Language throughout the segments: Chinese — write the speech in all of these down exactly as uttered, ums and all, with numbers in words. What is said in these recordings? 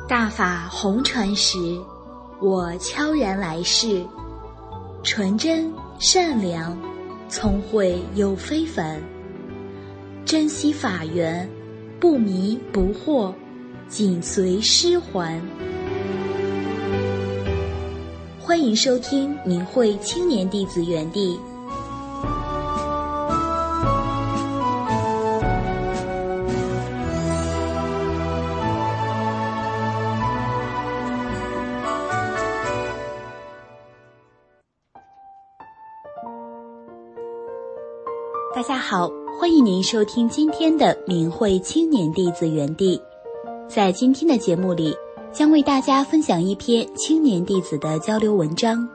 大法红传时，我悄然来世，纯真善良，聪慧又非凡，珍惜法缘，不迷不惑，紧随师还。欢迎收听明慧青年弟子园地。大家好，欢迎您收听今天的明慧青年弟子园地。在今天的节目里，将为大家分享一篇青年弟子的交流文章。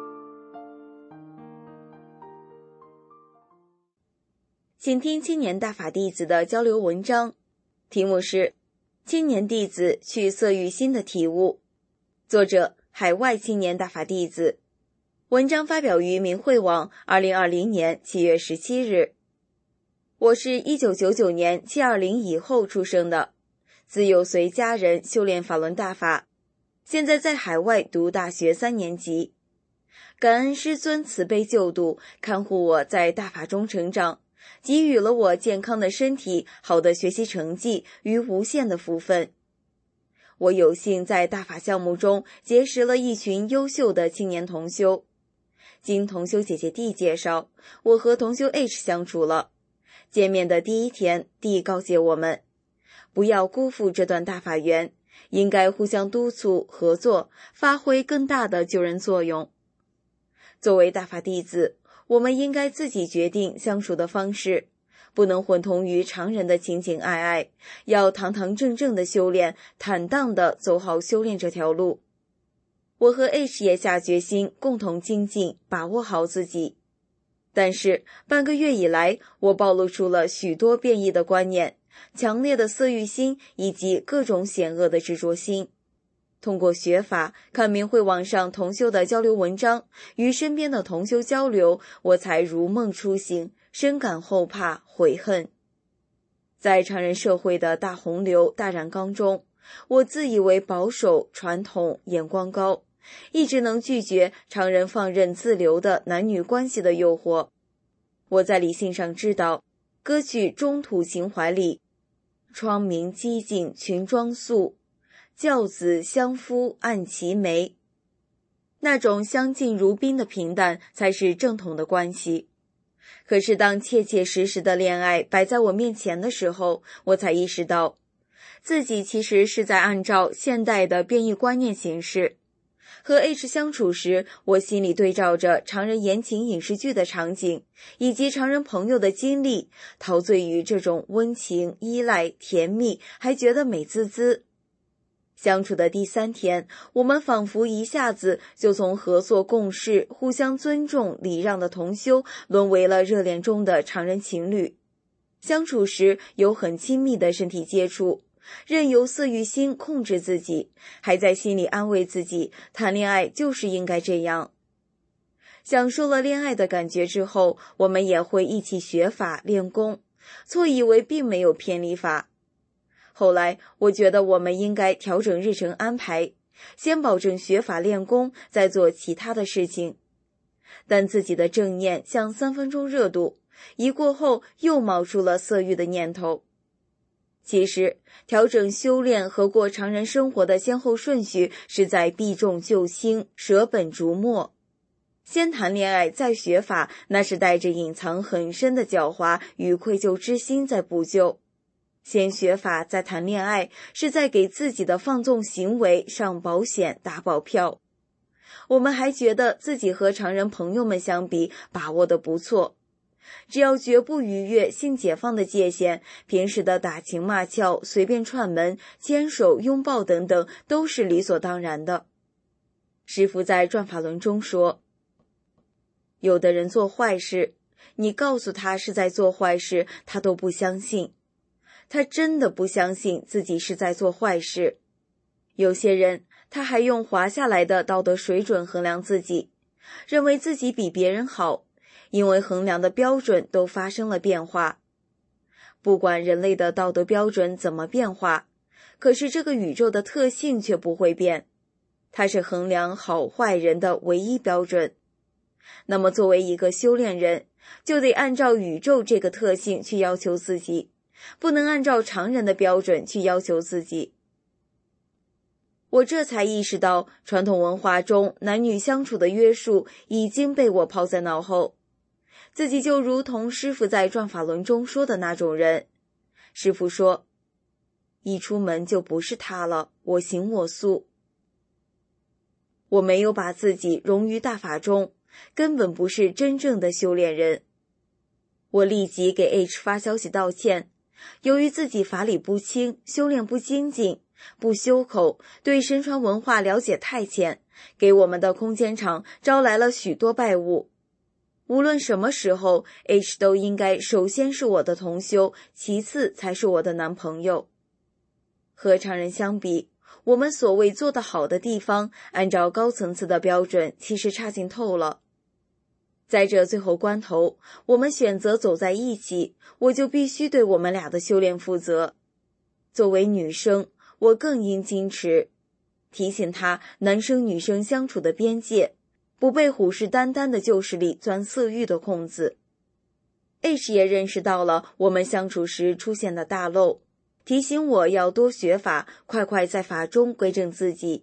请听青年大法弟子的交流文章，题目是青年弟子去色欲心的体悟，作者海外青年大法弟子。文章发表于明慧网二零二零年七月十七日。我是一九九九年七二零以后出生的，自幼随家人修炼法轮大法，现在在海外读大学三年级。感恩师尊慈悲救度，看护我在大法中成长，给予了我健康的身体、好的学习成绩与无限的福分。我有幸在大法项目中结识了一群优秀的青年同修。经同修姐姐 D 介绍，我和同修 H 相处了。见面的第一天 ，D 告诫我们，不要辜负这段大法缘，应该互相督促合作，发挥更大的救人作用。作为大法弟子，我们应该自己决定相处的方式，不能混同于常人的情情爱爱，要堂堂正正的修炼，坦荡的走好修炼这条路。我和 H 也下决心共同精进，把握好自己。但是半个月以来，我暴露出了许多变异的观念，强烈的色欲心以及各种险恶的执着心。通过学法，看明慧网上同修的交流文章，与身边的同修交流，我才如梦初醒，深感后怕悔恨。在常人社会的大洪流大染缸中，我自以为保守传统，眼光高，一直能拒绝常人放任自流的男女关系的诱惑。我在理性上知道，歌曲中土情怀里，窗明几净群妆素，教子相夫按其眉，那种相敬如宾的平淡才是正统的关系。可是当切切实实的恋爱摆在我面前的时候，我才意识到自己其实是在按照现代的变异观念行事。和 H 相处时，我心里对照着常人言情影视剧的场景，以及常人朋友的经历，陶醉于这种温情、依赖、甜蜜，还觉得美滋滋。相处的第三天，我们仿佛一下子就从合作共事、互相尊重、礼让的同修，沦为了热恋中的常人情侣。相处时有很亲密的身体接触，任由色欲心控制自己，还在心里安慰自己，谈恋爱就是应该这样。享受了恋爱的感觉之后，我们也会一起学法练功，错以为并没有偏离法。后来我觉得我们应该调整日程安排，先保证学法练功，再做其他的事情。但自己的正念像三分钟热度，一过后又冒出了色欲的念头。其实调整修炼和过常人生活的先后顺序是在避重就轻，舍本逐末。先谈恋爱再学法，那是带着隐藏很深的狡猾与愧疚之心在补救。先学法再谈恋爱，是在给自己的放纵行为上保险打保票。我们还觉得自己和常人朋友们相比把握得不错，只要绝不逾越性解放的界限，平时的打情骂俏、随便串门、牵手、拥抱等等都是理所当然的。师父在转法轮中说，有的人做坏事，你告诉他是在做坏事，他都不相信，他真的不相信自己是在做坏事。有些人他还用滑下来的道德水准衡量自己，认为自己比别人好，因为衡量的标准都发生了变化。不管人类的道德标准怎么变化， 可是这个宇宙的特性却不会变，它是衡量好坏人的唯一标准。那么作为一个修炼人，就得按照宇宙这个特性去要求自己，不能按照常人的标准去要求自己。我这才意识到，传统文化中男女相处的约束已经被我抛在脑后，自己就如同师父在转法轮中说的那种人。师父说，一出门就不是他了，我行我素。我没有把自己融于大法中，根本不是真正的修炼人。我立即给 H 发消息道歉，由于自己法理不清，修炼不精进，不修口，对神传文化了解太浅，给我们的空间场招来了许多败物。无论什么时候 H 都应该首先是我的同修，其次才是我的男朋友。和常人相比，我们所谓做得好的地方，按照高层次的标准，其实差劲透了。在这最后关头，我们选择走在一起，我就必须对我们俩的修炼负责。作为女生，我更应矜持，提醒他男生女生相处的边界，不被虎视眈眈的旧势力钻色欲的空子。H 也认识到了我们相处时出现的大漏，提醒我要多学法，快快在法中归正自己。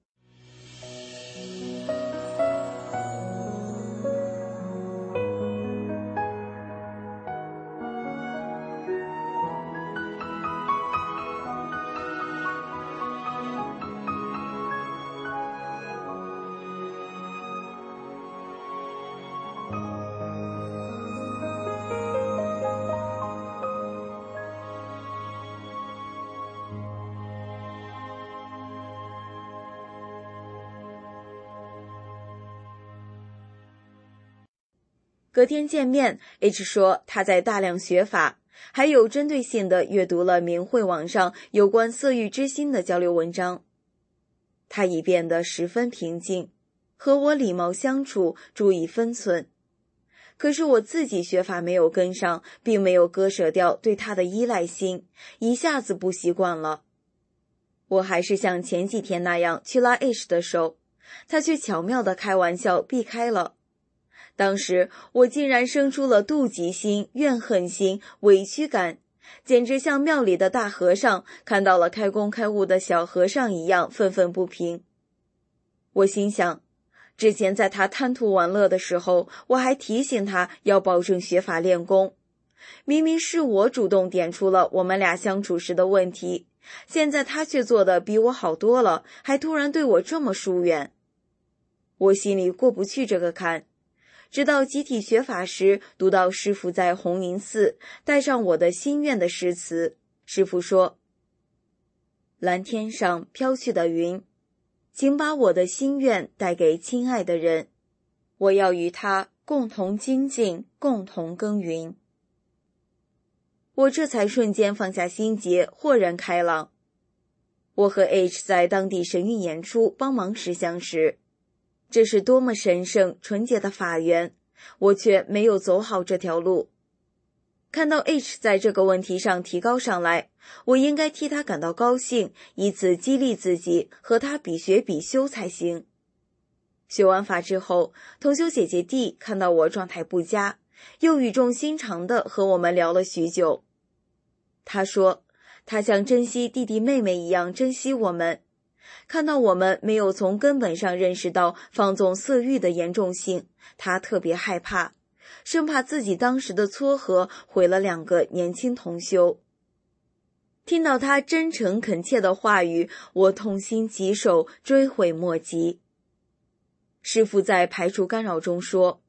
隔天见面 ，H 说他在大量学法，还有针对性地阅读了明慧网上有关色欲之心的交流文章。他已变得十分平静，和我礼貌相处，注意分寸。可是我自己学法没有跟上，并没有割舍掉对他的依赖心，一下子不习惯了。我还是像前几天那样去拉 H 的手，他却巧妙地开玩笑避开了。当时我竟然生出了妒忌心、怨恨心、委屈感，简直像庙里的大和尚看到了开工开悟的小和尚一样愤愤不平。我心想，之前在他贪图玩乐的时候，我还提醒他要保证学法练功。明明是我主动点出了我们俩相处时的问题，现在他却做得比我好多了，还突然对我这么疏远。我心里过不去这个坎。直到集体学法时，读到师父在红云寺带上我的心愿的诗词。师父说，蓝天上飘去的云，请把我的心愿带给亲爱的人，我要与他共同精进，共同耕耘。我这才瞬间放下心结，豁然开朗。我和 H 在当地神韵演出帮忙时相识，这是多么神圣纯洁的法缘，我却没有走好这条路。看到 H 在这个问题上提高上来，我应该替他感到高兴，以此激励自己和他比学比修才行。学完法之后，同修姐姐弟看到我状态不佳，又语重心长地和我们聊了许久。他说他像珍惜弟弟妹妹一样珍惜我们，看到我们没有从根本上认识到放纵色欲的严重性，他特别害怕，生怕自己当时的撮合毁了两个年轻同修。听到他真诚恳切的话语，我痛心疾首，追悔莫及。师父在排除干扰中说，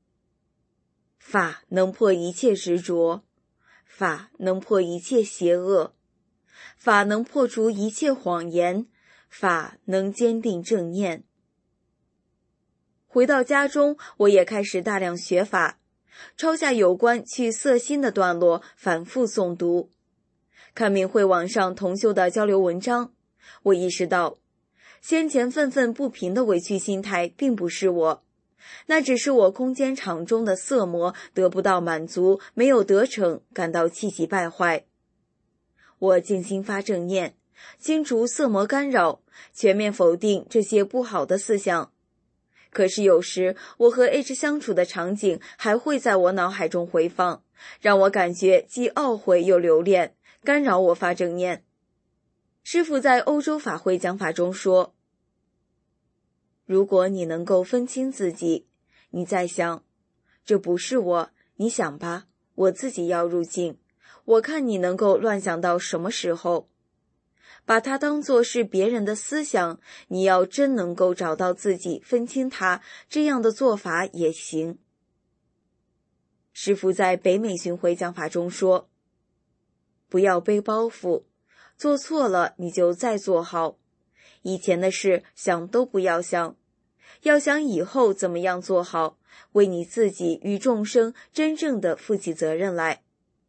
法能破一切执着，法能破一切邪恶，法能破除一切谎言，法能坚定正念。回到家中，我也开始大量学法，抄下有关去色心的段落，反复诵读。看明慧网上同修的交流文章，我意识到，先前愤愤不平的委屈心态并不是我，那只是我空间场中的色魔得不到满足，没有得逞，感到气急败坏。我静心发正念， 清除色魔干扰，全面否定这些不好的思想。可是有时我和 H 相处的场景还会在我脑海中回放，让我感觉既懊悔又留恋，干扰我发正念。师父在欧洲法会讲法中说，如果你能够分清自己，你在想，这不是我，你想吧，我自己要入境，我看你能够乱想到什么时候。把它当作是别人的思想，你要真能够找到自己，分清它，这样的做法也行。师父在北美巡回讲法中说，不要背包袱，做错了你就再做好，以前的事想都不要想，要想以后怎么样做好，为你自己与众生真正的负起责任来。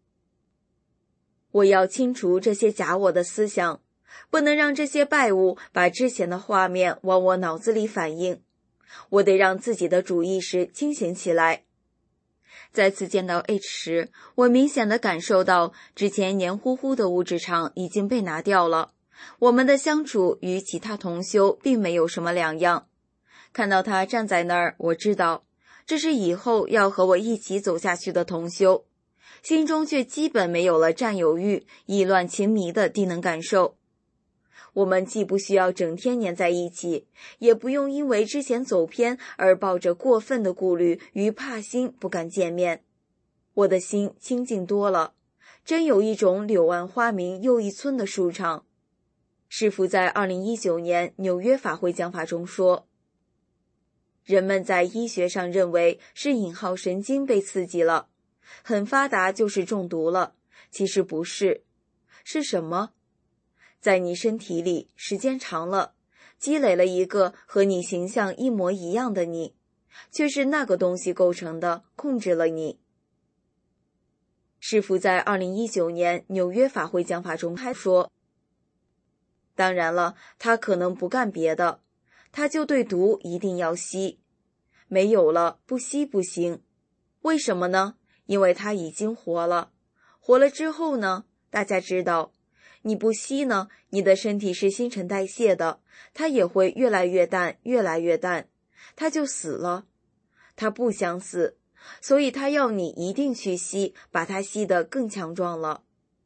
我要清除这些假我的思想，不能让这些败物把之前的画面往我脑子里反映，我得让自己的主意识清醒起来。再次见到 H 时，我明显地感受到之前黏糊糊的物质场已经被拿掉了，我们的相处与其他同修并没有什么两样。看到他站在那儿，我知道这是以后要和我一起走下去的同修，心中却基本没有了占有欲、意乱情迷的低能感受。我们既不需要整天黏在一起，也不用因为之前走偏而抱着过分的顾虑与怕心不敢见面。我的心清净多了，真有一种柳暗花明又一村的舒畅。师父在二零一九年纽约法会讲法中说，人们在医学上认为是引号神经被刺激了，很发达就是中毒了，其实不是。是什么？在你身体里时间长了，积累了一个和你形象一模一样的你，却是那个东西构成的，控制了你。师父在二零一九年纽约法会讲法中还说，当然了，他可能不干别的，他就对毒一定要吸，没有了不吸不行。为什么呢？因为他已经活了，活了之后呢，大家知道你不吸呢，你的身体是新陈代谢的，它也会越来越淡，越来越淡，它就死了。它不想死，所以它要你一定去吸，把它吸得更强壮了。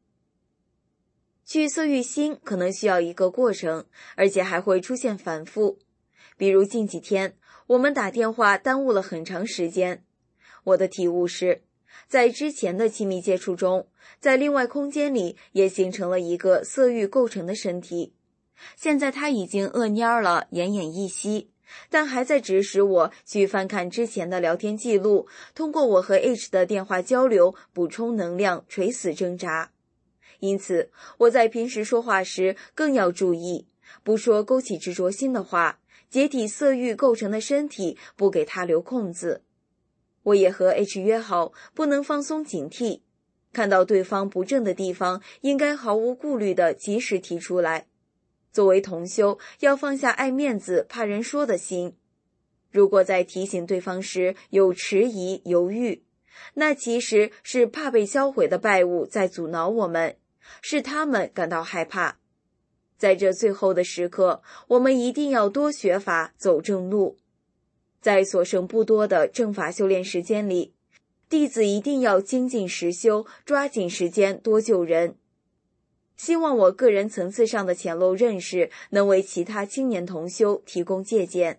去色欲心可能需要一个过程，而且还会出现反复。比如近几天，我们打电话耽误了很长时间。我的体悟是，在之前的亲密接触中，在另外空间里也形成了一个色欲构成的身体。现在它已经饿蔫了，奄奄一息，但还在指使我去翻看之前的聊天记录，通过我和 H 的电话交流补充能量，垂死挣扎。因此我在平时说话时更要注意，不说勾起执着心的话，解体色欲构成的身体，不给它留空子。我也和 H 约好，不能放松警惕，看到对方不正的地方，应该毫无顾虑地及时提出来。作为同修，要放下爱面子、怕人说的心。如果在提醒对方时有迟疑、犹豫，那其实是怕被销毁的败物在阻挠我们，是他们感到害怕。在这最后的时刻，我们一定要多学法，走正路。在所剩不多的正法修炼时间里，弟子一定要精进实修，抓紧时间多救人。希望我个人层次上的浅陋认识能为其他青年同修提供借鉴。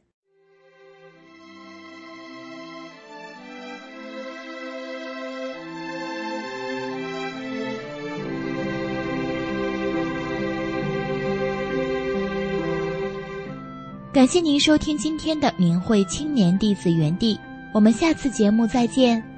感谢您收听今天的明慧青年弟子园地，我们下次节目再见。